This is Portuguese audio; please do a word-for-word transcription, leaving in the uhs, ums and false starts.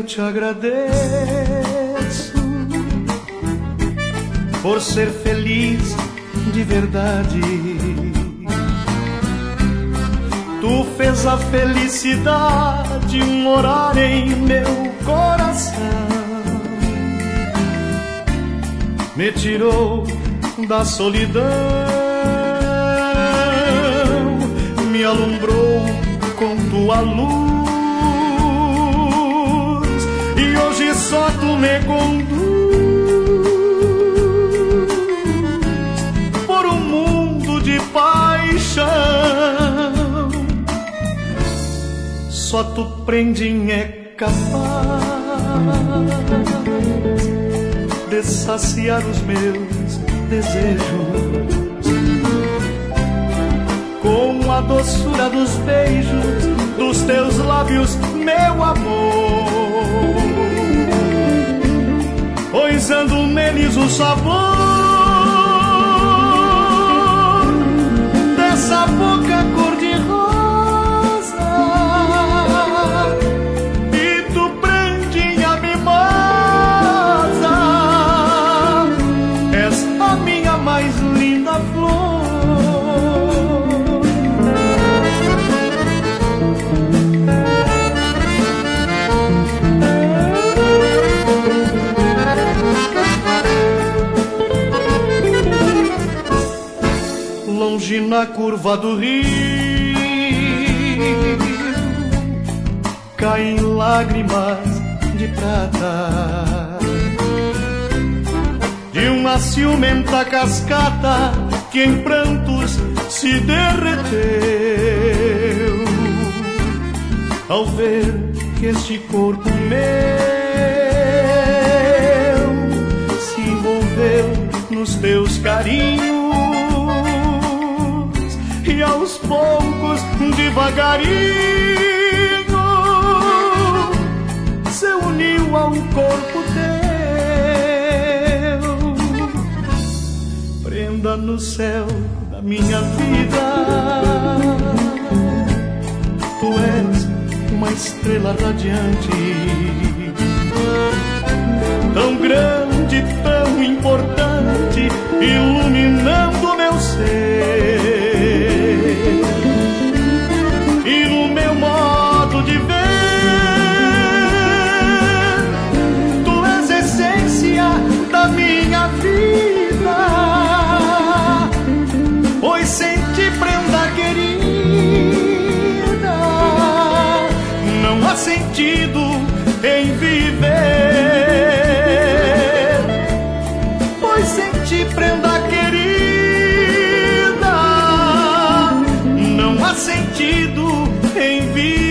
te agradeço por ser feliz de verdade. Tu fez a felicidade morar em meu coração, me tirou da solidão, me alumbrou com tua luz, e hoje só tu me conduz por um mundo de paixão. Só tu, prendinho, é capaz de saciar os meus desejos com a doçura dos beijos dos teus lábios, meu amor, poisando neles o sabor dessa boca cor-de-rosa. E tu, prendinha mimosa, és a minha mais linda flor. Longe na curva do rio caem lágrimas de prata de uma ciumenta cascata que em prantos se derreteu ao ver que este corpo meu se envolveu nos teus carinhos. E aos poucos, devagarinho, se uniu ao corpo teu, prenda no céu da minha vida. Tu és uma estrela radiante, tão grande, tão importante, iluminando meu ser. E no meu modo de ver, tu és a essência da minha vida, pois sem ti, prenda querida, não há sentido em viver, pois sem ti, prenda querida, não há sentido em viver.